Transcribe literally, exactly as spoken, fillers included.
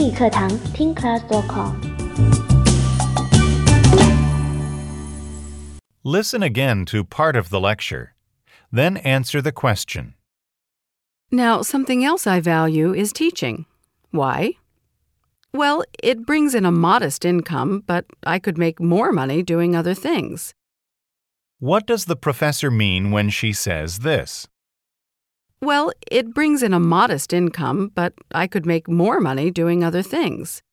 英语课堂听 class dot com。 Listen again to part of the lecture. Then answer the question. Now, something else I value is teaching. Why? Well, it brings in a modest income, but I could make more money doing other things. What does the professor mean when she says this? Well, it brings in a modest income, but I could make more money doing other things.